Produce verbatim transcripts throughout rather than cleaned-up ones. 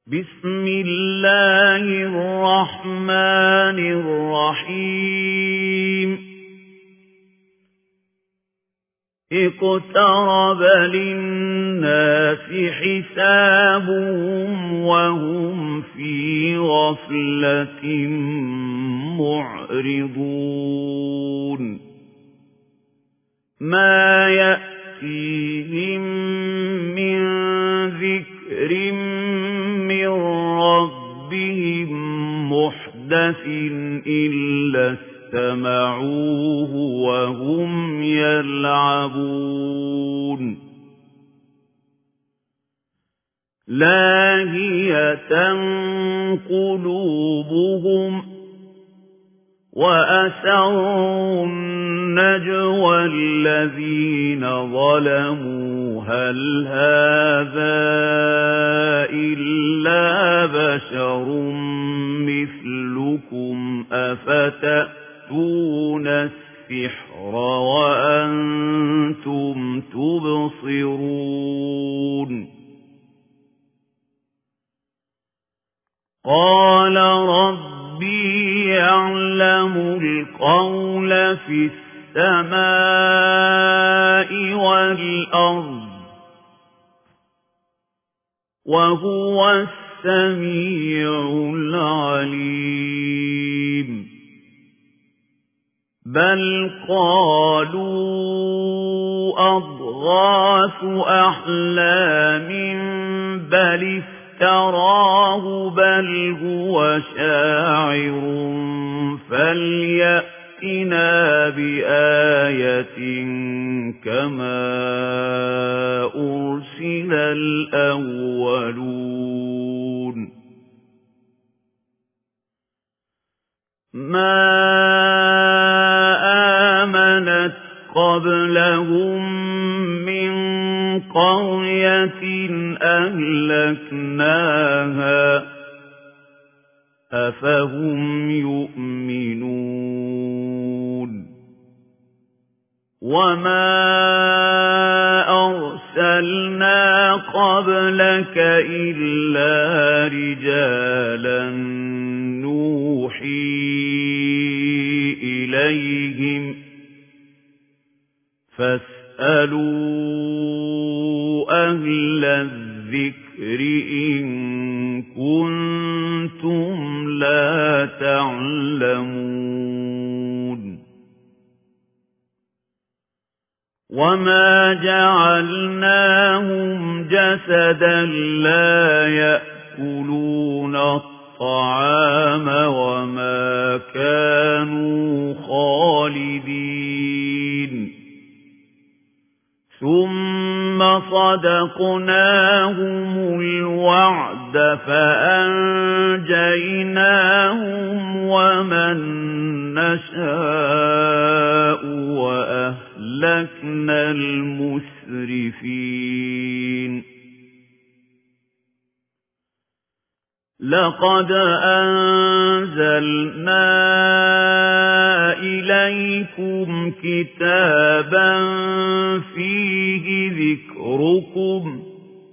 بسم الله الرحمن الرحيم اقترب للناس حسابهم وهم في غفلة معرضون ما يأتيهم من ذكر من ربهم محدث إلا استمعوه وهم يلعبون لاهية قلوبهم وأسروا النجوى الذين ظلموا هل هذا إلا بشر مثلكم أفتأتون السحر وأنتم تبصرون قال ربي يعلم القول في السماء والأرض وهو السميع العليم بل قالوا أضغاث أحلام بل افتراه بل هو شاعر فليأتنا بآية كما أرسل الأولون ما آمنت قبلهم من قرية أهلكناها أفهم يؤمنون وما أرسلنا قبلك إلا رجالا نوحي إليهم فاسألوا أهل الذكر إن كنتم لا تعلمون وما جعلناهم جسدا لا يأكلون الطعام وما كانوا خالدين ثم صدقناهم الوعد فأنجيناهم ومن نشاء وأهلكنا المسرفين لقد أنزلنا إليكم كتابا فيه ذكركم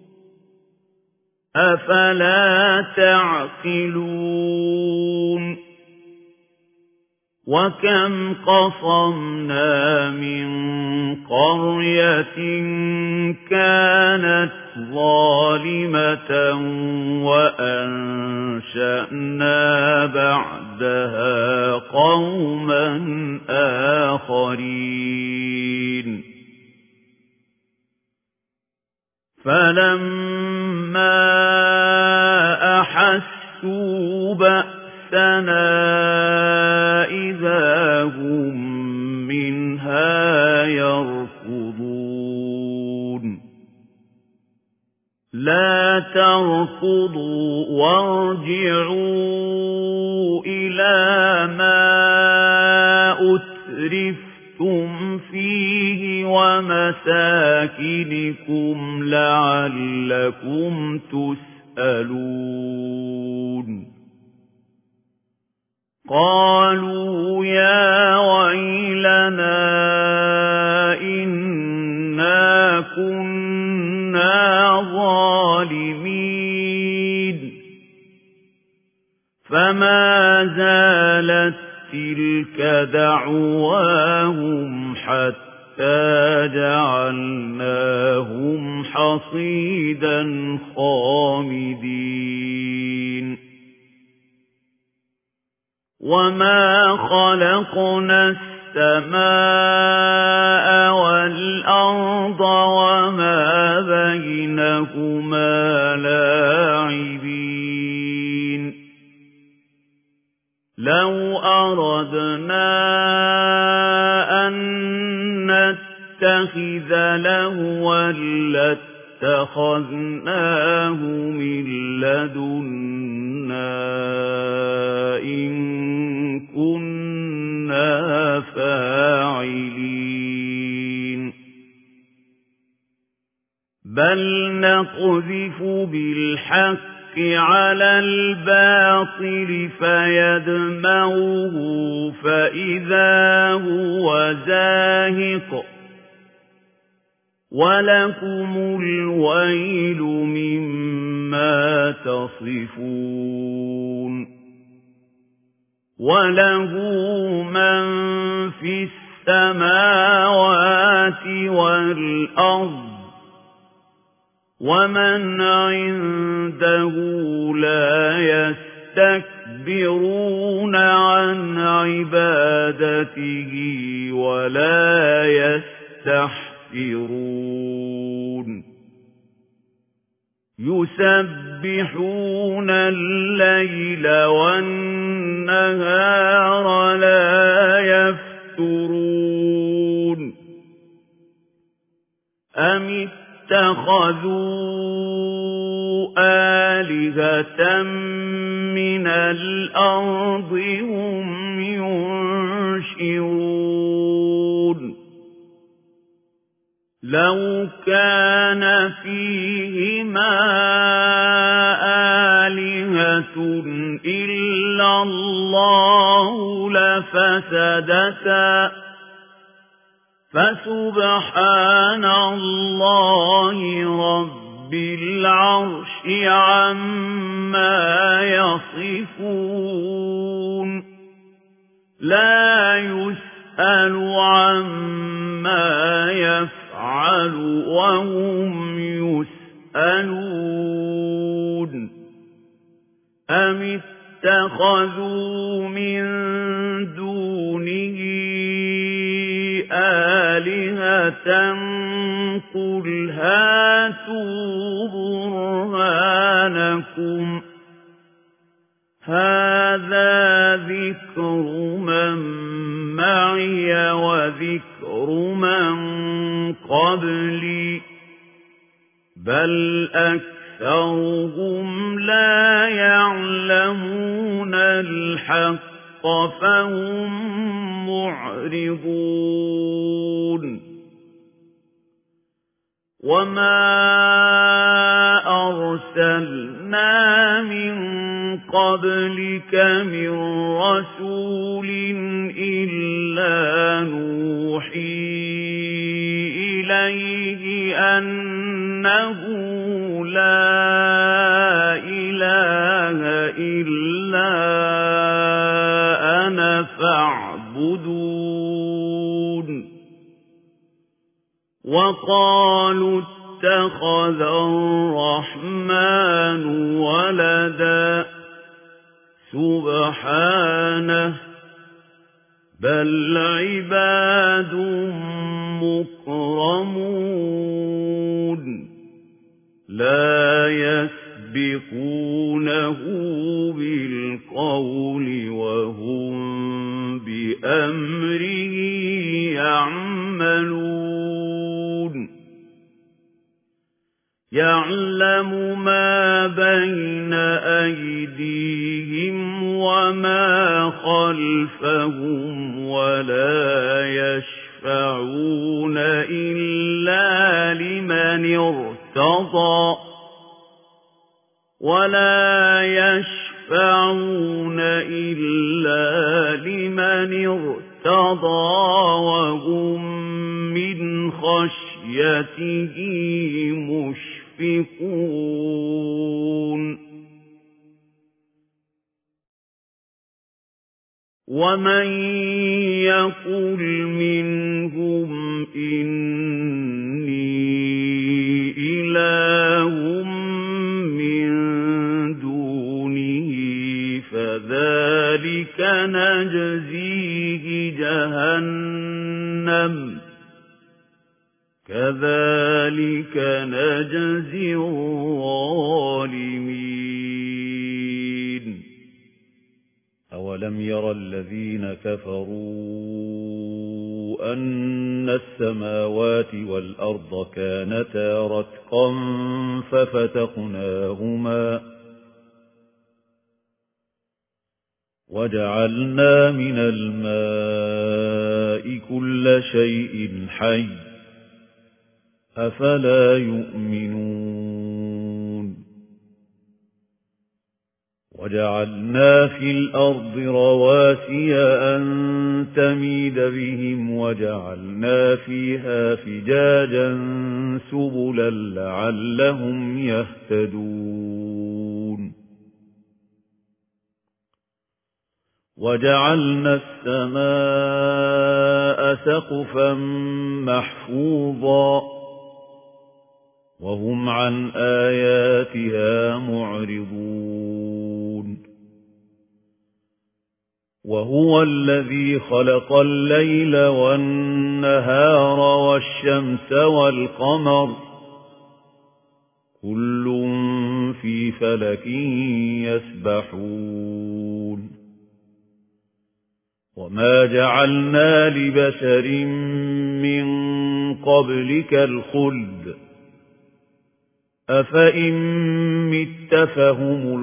أفلا تعقلون وكم قصمنا من قرية كانت ظالمة وأنشأنا بعدها قوما آخرين فلما أحسوا بأسنا إذا هم منها يركضون لا تركضوا وارجعوا إلى ما أترفتم فيه ومساكنكم لعلكم تسألون قالوا يا ويلنا إنا كنا ظالمين فما زالت تلك دعواهم حتى جعلناهم حصيدا خامدين وما خلقنا السماء والأرض وما بينهما لاعبين لو أردنا أن نتخذ لهوا لاتخذناه من لدنا إن كنا فاعلين بل نقذف بالحق على الباطل فيدمغه فإذا هو زاهق ولكم الويل مما تصفون وله من في السماوات والأرض ومن عنده لا يستكبرون عن عبادته ولا يستحسرون يسبحون الليل والنهار لا يفترون أم اتخذوا آلهة من الأرض هم ينشرون لو كان فيهما آلهة إلا الله لفسدتا فسبحان الله رب العرش عما يصفون لا يسأل عما يفعل وهم يسألون أم اتخذوا من دونه آلهة قل هاتوا برهانكم هذا ذكر من معي وذكر من قبلي بل أكثرهم لا يعلمون الحق فهم معرضون وما أرسلنا من قبلك من رسول إلا نوحي إليه أنه لا إله إلا أنا فاعبدون وقالوا اتخذ الرحمن ولدا سبحانه بل عباد مكرمون لا يسبقونه بالقول وهم بأمره يعملون يعلم ما بين أيديهم وما خلفهم ولا يشفعون إلا لمن ارتضى ولا يشفعون إلا لمن ارتضى وهم من خشيته مشفقون ومن يقل منهم إني إله من دونه فذلك نجزيه جهنم كذلك نجزي الظالمين. أولم ير الذين كفروا أن السماوات والأرض كانتا رتقا ففتقناهما وجعلنا من الماء كل شيء حي أفلا يؤمنون وجعلنا في الأرض رواسي أن تميد بهم وجعلنا فيها فجاجا سبلا لعلهم يهتدون وجعلنا السماء سقفا محفوظا وهم عن آياتها معرضون وهو الذي خلق الليل والنهار والشمس والقمر كل في فلك يسبحون وما جعلنا لبشر من قبلك الخلد أفإن مت فهم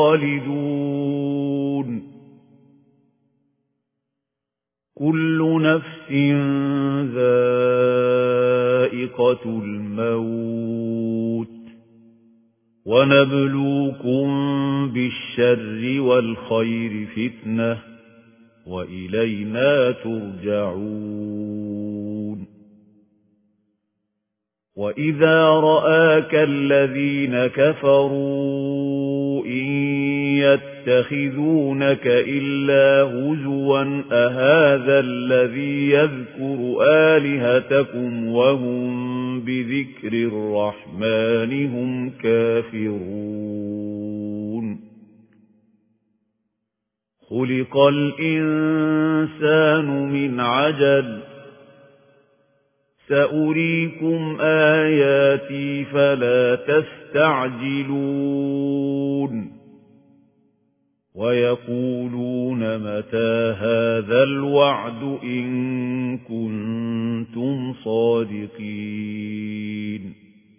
الخالدون كل نفس ذائقة الموت ونبلوكم بالشر والخير فتنة وإلينا ترجعون وإذا رآك الذين كفروا إن يتخذونك إلا هزوا أهذا الذي يذكر آلهتكم وهم بذكر الرحمن هم كافرون خلق الإنسان من عجل سأريكم آياتي فلا تستعجلون ويقولون متى هذا الوعد إن كنتم صادقين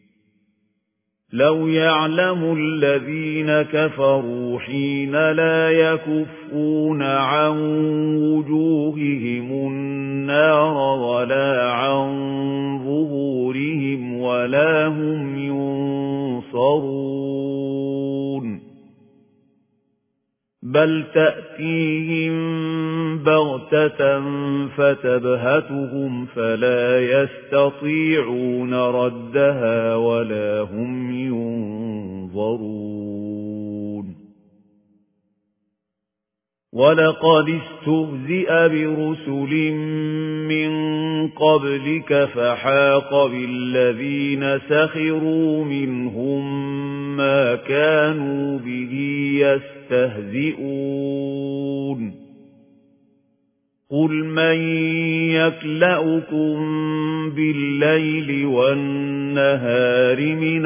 لو يعلم الذين كفروا حين لا يكفون عن وجوههم النار ولا عن ظهورهم ولا هم ينصرون بل تأتيهم بغتة فتبهتهم فلا يستطيعون ردها ولا هم ينظرون ولقد استهزئ برسل من قبلك فحاق بالذين سخروا منهم ما كانوا به يستهزئون قل من يكلؤكم بالليل والنهار من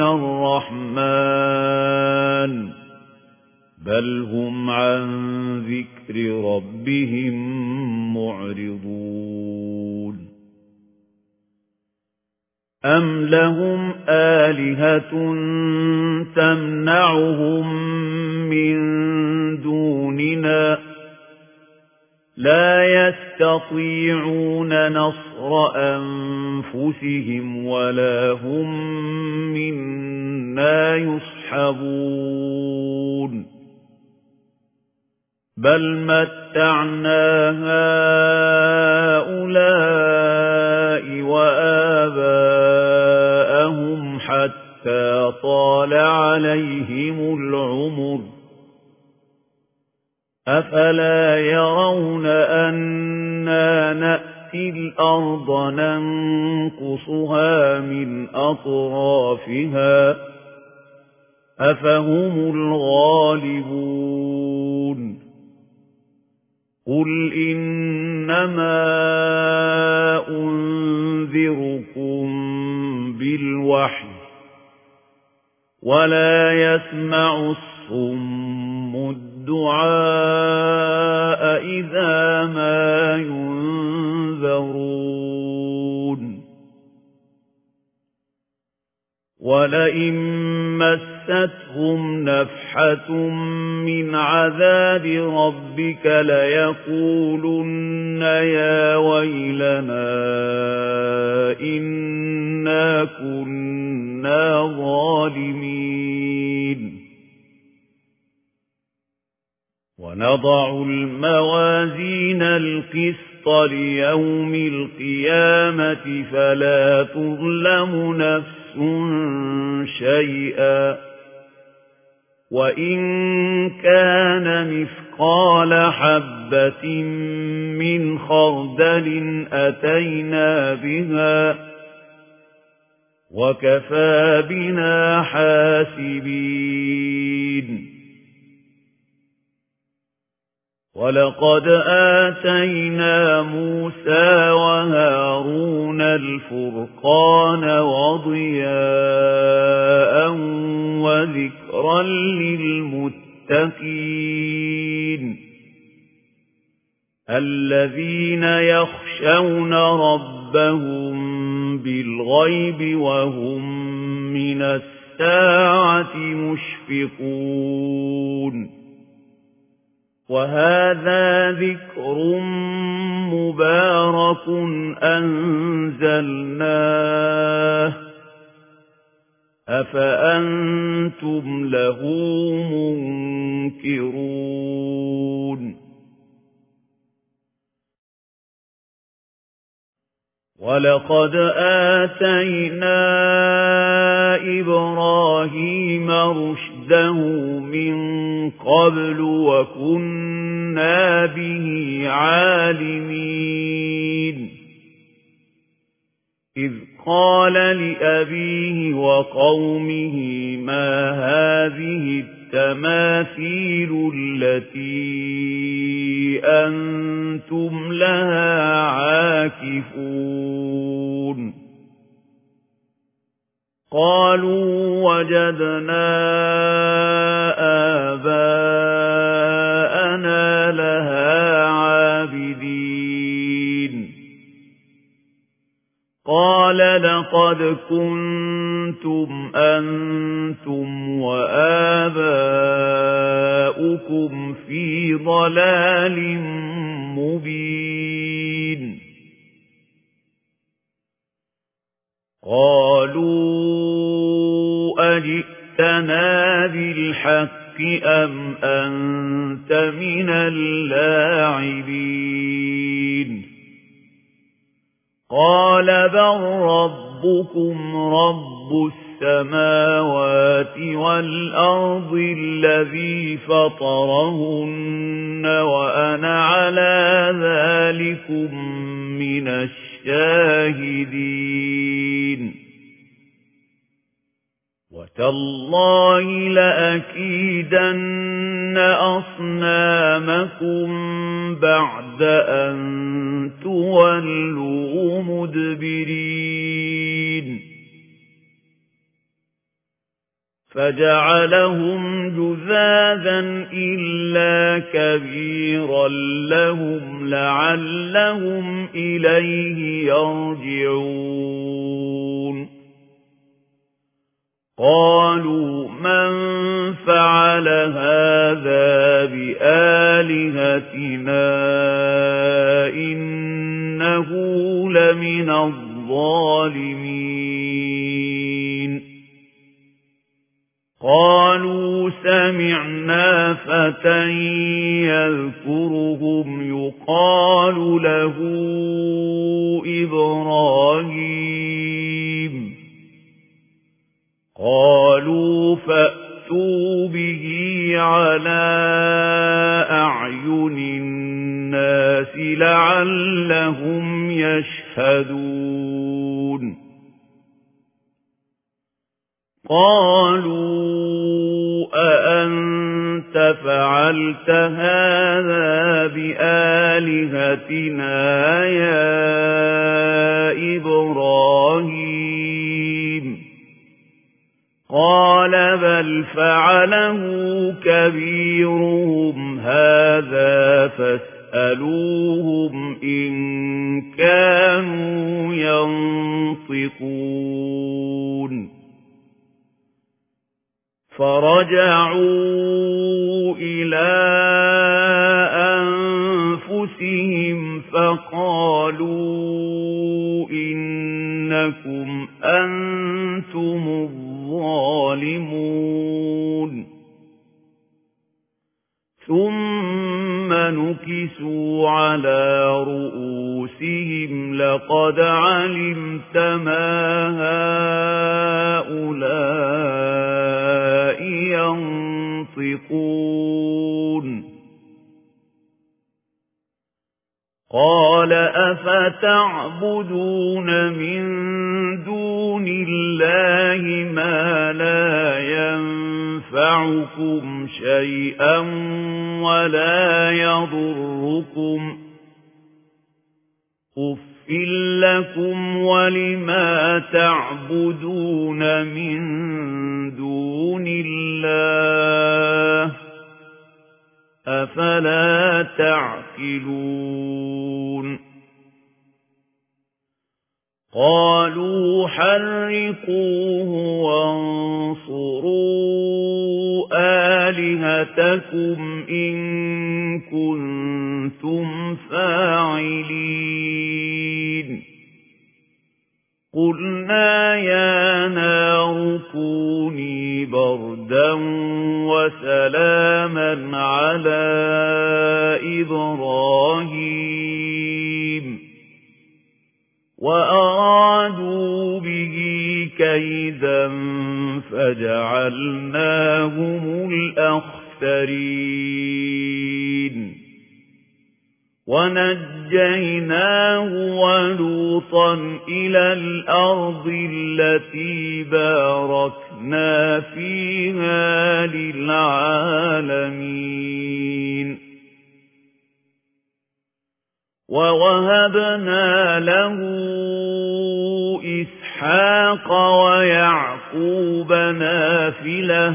الرحمن بل هم عن ذكر ربهم معرضون أم لهم آلهة تمنعهم من دوننا لا يستطيعون نصر أنفسهم ولا هم منا يصحبون بل متعنا هؤلاء وآباءهم حتى طال عليهم العمر أفلا يرون أنا نأتي الأرض ننقصها من أطرافها أفهم الغالبون قل إنما أنذركم بالوحي ولا يسمع الصم الدعاء إذا ما ينذرون ولئن مستهم نفحة من عذاب ربك ليقولن يا ويلنا إنا كنا ظالمين ونضع الموازين القسط ليوم القيامة فلا تظلم نفس شيئا وإن كان مثقال حبة من خردل أتينا بها وكفى بنا حاسبين ولقد آتينا موسى وهارون الفرقان وضياء وذكرا للمتقين الذين يخشون ربهم بالغيب وهم من الساعة مشفقون وهذا ذكر مبارك أنزلناه أفأنتم له منكرون ولقد آتينا إبراهيم رشده من قبل وكنا به عالمين إذ قال لأبيه وقومه ما هذه التماثيل التي أنتم لها عاكفون قالوا وجدنا آباءنا لها عابدين قال لقد كنتم أنتم وآباؤكم في ضلال مبين قالوا أجئتنا بالحق أم أنت من اللاعبين قال بل ربكم رب السماوات والأرض الذي فطرهن وأنا على ذلكم من الشاهدين وتالله لأكيدن أصنامكم بعد أن تولوا مدبرين فجعلهم جذاذا إلا كبيرا لهم لعلهم إليه يرجعون قالوا من فعل هذا بآلهتنا إنه لمن الظالمين قالوا سمعنا فتى يذكرهم يقال له إبراهيم قالوا فأتوا به على أعين الناس لعلهم يشهدون قالوا أأنت فعلت هذا بآلهتنا يا إبراهيم قال بل فعله كبيرهم هذا فاسألوهم إن كانوا ينطقون فرجعوا إلى أنفسهم فقالوا إنكم أنتم الظالمون ثم نكسوا على رؤوسهم لقد علمت ما هؤلاء ينطقون قال أفتعبدون من دون الله ما لا ينفعكم شيئا ولا يضركم أفل لكم ولما تعبدون من دون الله أفلا تعقلون قالوا حرقوه وانصروا آلهتكم إن كنتم فاعلين قلنا يا نار كوني بردا وسلاما على إبراهيم وأرادوا به كيدا فجعلناهم الأخسرين ونجيناه ولوطا إلى الأرض التي باركنا فيها للعالمين ووهبنا له إسحاق ويعقوب نافلة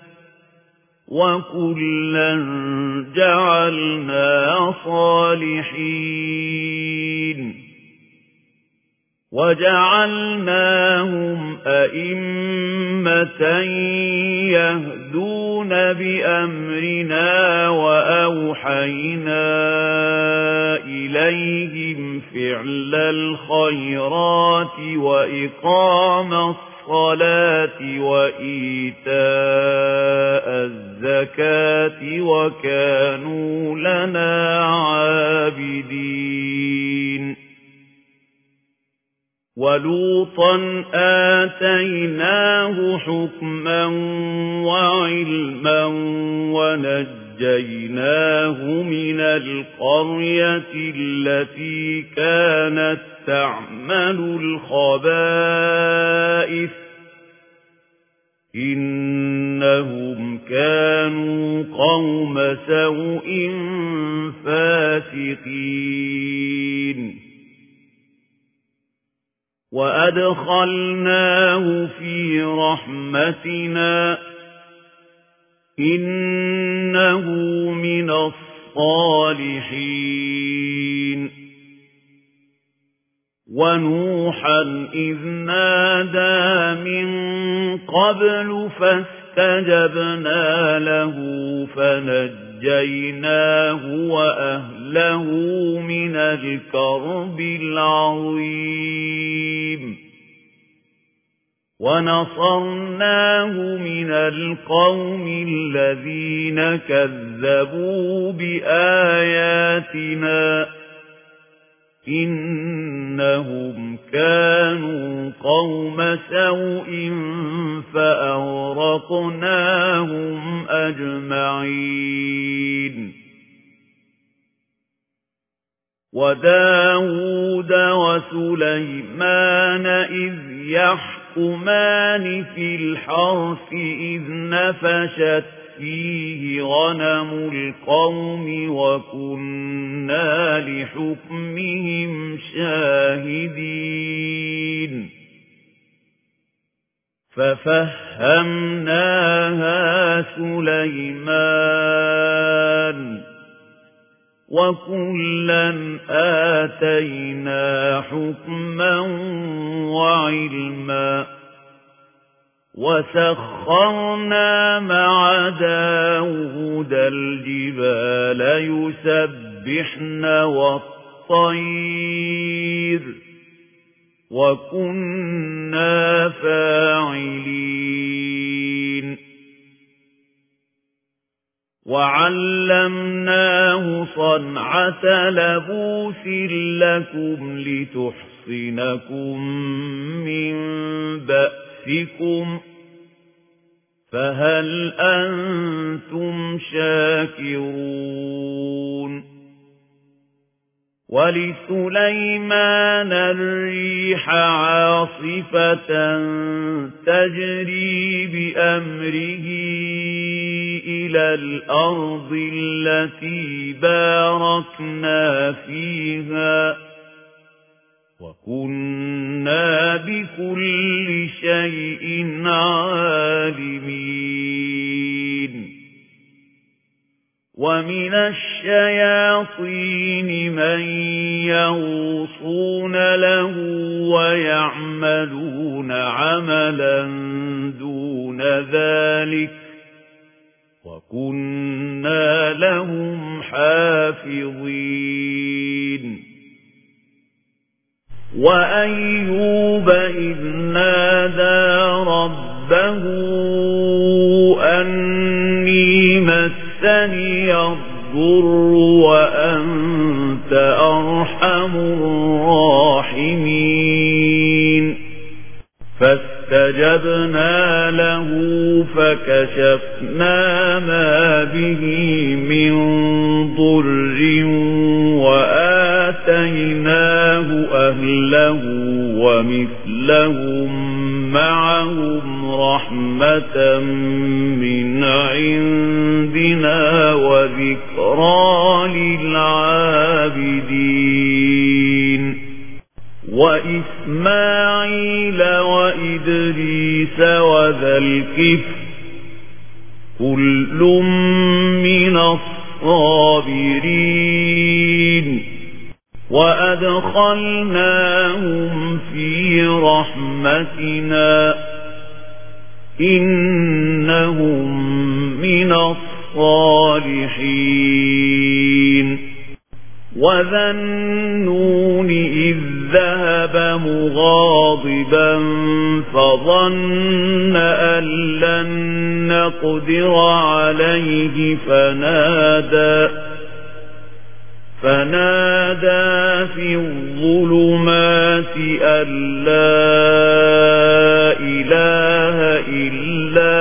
وكلا جعلنا صالحين وجعلناهم أئمة يهدون بأمرنا وأوحينا إليهم فعل الخيرات وإقام الصلاة وإيتاء الزكاة وكانوا لنا عابدين ولوطا آتيناه حكما وعلما ونجيناه من القرية التي كانت تعمل الخبائث إنهم كانوا قوم سوء فاسقين وأدخلناه في رحمتنا إنه من الصالحين ونوحا إذ نادى من قبل فاستجبنا له فنجيناه وأهله من الكرب العظيم ونصرناه من القوم الذين كذبوا بآياتنا إنهم كانوا قوم سوء فأغرقناهم أجمعين وَدَاوُودَ وَسُلَيْمَانَ إِذْ يَحْكُمَانِ فِي الْحَرْثِ إِذْ نَفَشَتْ فِيهِ غَنَمُ الْقَوْمِ وَكُنَّا لِحُكْمِهِمْ شَاهِدِينَ فَفَهَّمْنَاهَا سُلَيْمَانَ وَكُلًّا آتَيْنَا حُكْمًا وَعِلْمًا وَسَخَّرْنَا مَعَ دَاوُودَ الْجِبَالَ يُسَبِّحْنَ وَالطَّيْرَ وَكُنَّا فَاعِلِينَ وَعَلَّمْنَاهُ صَنْعَةَ لَبُوسٍ لَكُمْ لِتُحْصِنَكُم مِّن بَأْسِكُمْ فَهَلْ أَنتُمْ شَاكِرُونَ وَلِسُلَيْمَانَ الرِّيحَ عَاصِفَةً تَجْرِي بِأَمْرِهِ إِلَى الْأَرْضِ الَّتِي بَارَكْنَا فِيهَا وَكُنَّا بِكُلِّ شَيْءٍ عَالِمِينَ وَمِنَ الشَّيَاطِينِ مَن يَغُوصُونَ لَهُ وَيَعْمَلُونَ عَمَلًا دُونَ ذَلِكَ وَكُنَّا لَهُمْ حَافِظِينَ وَأَيُّوبَ إِذْ نَادَى رَبَّهُ أَنِّي مَسَّنِيَ الضُّرُّ وَأَنْتَ أَرْحَمُ الرَّاحِمِينَ فَاسْتَجَبْنَا لَهُ فَكَشَفْنَا مَا بِهِ مِنْ ضُرٍّ وَآتَيْنَاهُ أَهْلَهُ وَمِثْلَهُمْ مَعَهُمْ رَحْمَةً مِنْ عِنْدِنَا وَذِكْرَى لِلْعَابِدِينَ وَإِسْمَاعِيلَ وَإِدْرِيسَ وَذَا الْكِفْلِ كُلٌّ مِنَ الصَّابِرِينَ وَأَدْخَلْنَاهُمْ فِي رَحْمَتِنَا إِنَّهُمْ مِنَ الصَّالِحِينَ وَذَا النُّونِ إِذ ذَهَبَ مُغَاضِبًا فَظَنَّ أَن لَّن نَّقْدِرَ عَلَيْهِ فَنَادَى فَنَادَى فِي الظُّلُمَاتِ أَن لَّا إِلَٰهَ إِلَّا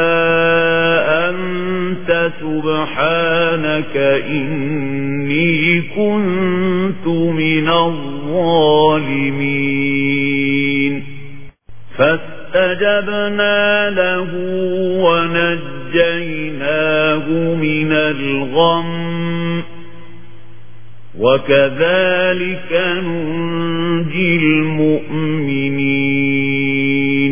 أَنتَ سُبْحَانَكَ إِنِّي كُنتُ مِنَ الظَّالِمِينَ فَاسْتَجَبْنَا لَهُ وَنَجَّيْنَاهُ مِنَ الْغَمِّ وَكَذَلِكَ نُنْجِي الْمُؤْمِنِينَ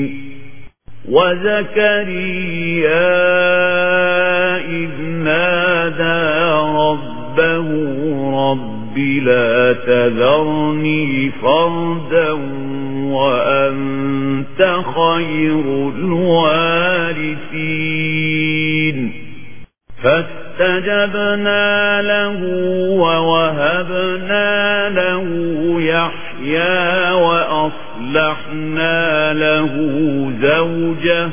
وَزَكَرِيَّا إِذْ نَادَى رَبَّهُ رَبِّ لَا تَذَرْنِي فَرْدًا وَأَنْتَ خَيْرُ الْوَارِثِينَ فَاسْتَجَبْنَا لَهُ وَوَهَبْنَا لَهُ يَحْيَى وَأَصْلَحْنَا لَهُ زَوْجَهُ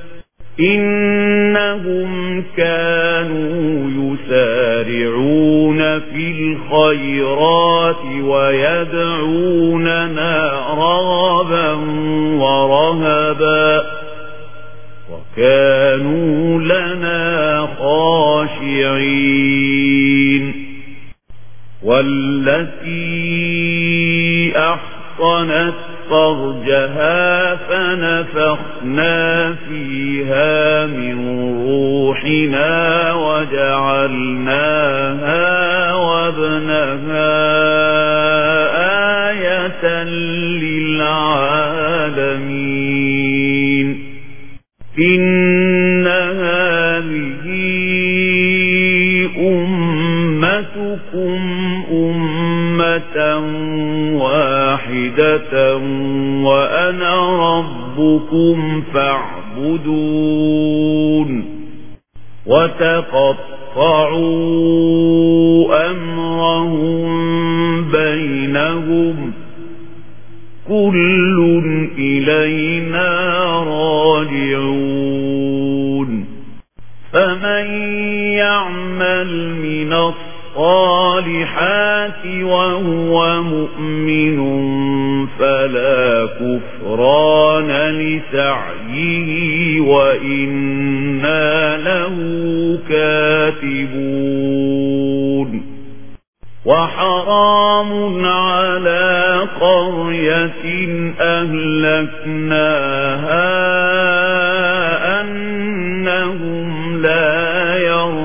إِنَّهُمْ كَانُوا يُسَارِعُونَ فِي الْخَيْرَاتِ وَيَدْعُونَنَا رَغَبًا وَرَهَبًا وَكَانُوا لَنَا خَاشِعِينَ والتي أحصنت فرجها فنفخنا فيها من روحنا وجعلناها وابنها آية للعالمين إن هذه أمتكم أمة واحدة وأنا ربكم فاعبدون وتقطعوا أمرهم بينهم كل إلينا راجعون فمن يعمل من الصالحات وهو مؤمن فلا كفران لسعيه وإنا له كاتبون وحرام على قرية أهلكناها أنهم لا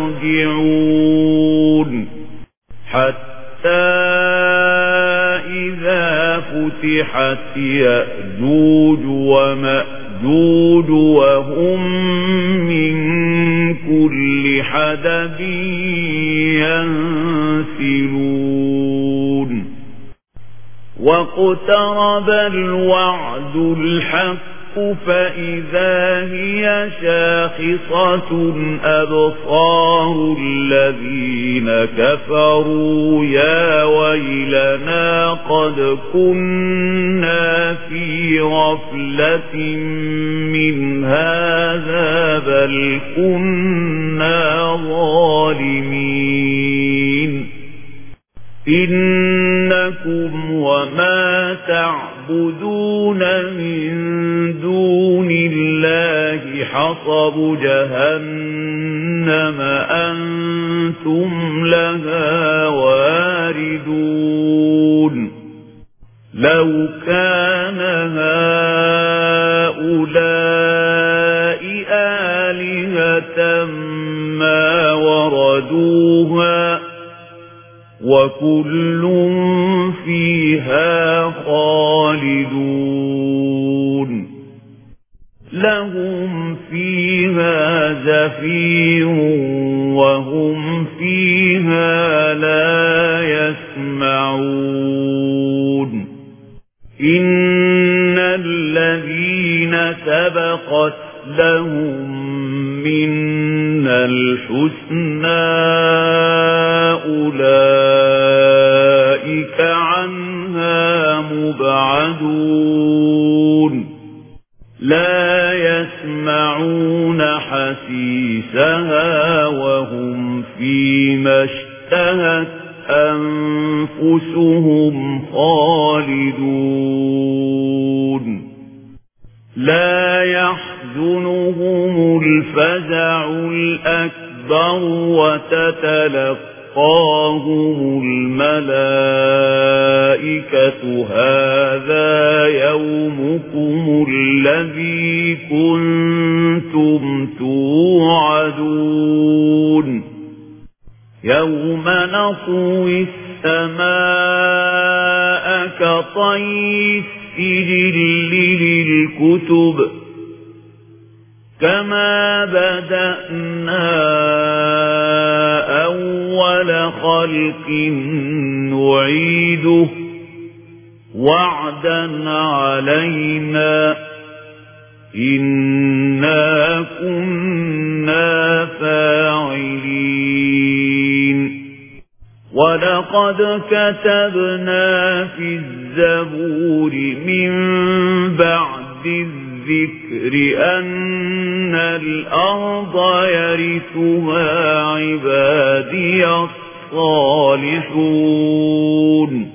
يرجعون حتى إذا فتحت يأجوج ومأجوج وهم من كل حدب ينسلون واقترب الوعد الحق فإذا هي شاخصة أبصار الذين كفروا يا ويلنا قد كنا في غفلة من هذا بل كنا ظالمين إنكم وما تعبدون من دون الله حصب جهنم أنتم لها واردون لو كان هؤلاء آلهة ما وردوها وكل فيها خالدون لهم فيها زفير وهم فيها لا يسمعون إن الذين سبقت لهم منا الحسنى أولئك عنها مبعدون لا يسمعون حسيسها وهم فيما اشتهت أنفسهم خالدون لا يحزنهم الفزع الأكبر وتتلقاهم الملائكة هذا يومكم الذي كنتم توعدون يوم نطوي السماء كطي السجل للكتب كما بدأنا أول خلق نعيده وعدا علينا إنا كنا فاعلين ولقد كتبنا في الزبور من بعد الذكر أن الأرض يرثها عبادي الصالحون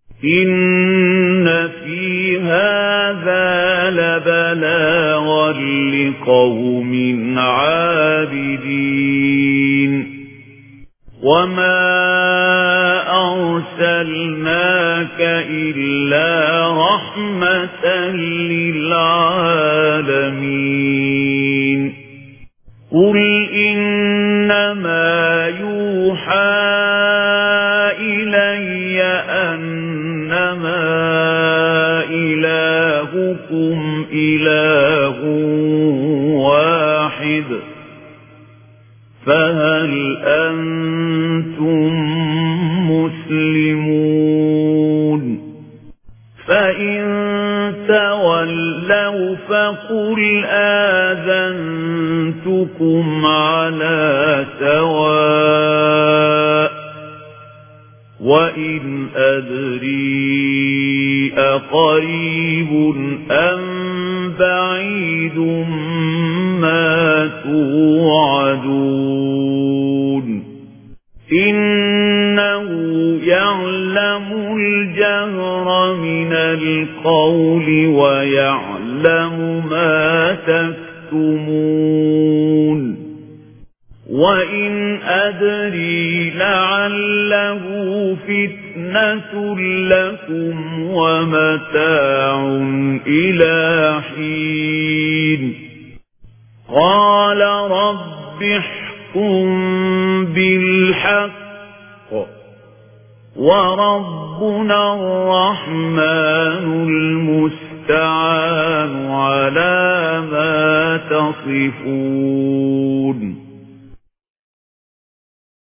إن في هذا لبلاغا لقوم عابدين وَمَا أَرْسَلْنَاكَ إِلَّا رَحْمَةً لِلْعَالَمِينَ قُلْ إِنَّمَا يُوحَى إِلَيَّ أَنَّمَا إِلَٰهُكُمْ إِلَٰهٌ وَاحِدٌ فَهَلْ أَنْتُمْ مُسْلِمُونَ فَإِن تَوَلَّوْا فَقُلْ آذَنْتُكُمْ عَلَى سَوَاءٍ وَإِنْ أَدْرِي أَقَرِيبٌ أَمْ بَعِيدٌ مَا تُوعَدُونَ إِنَّهُ يَعْلَمُ الْجَهْرَ مِنَ الْقَوْلِ وَيَعْلَمُ مَا تَكْتُمُونَ وَإِنْ أَدْرِي لَعَلَّهُ فِتْنَةٌ لَكُمْ وَمَتَاعٌ إِلَى حِينٍ قَالَ رَبِّ احْكُم بِالْحَقِّ وَرَبُّنَا الرَّحْمَنُ الْمُسْتَعَانُ عَلَى مَا تَصِفُونَ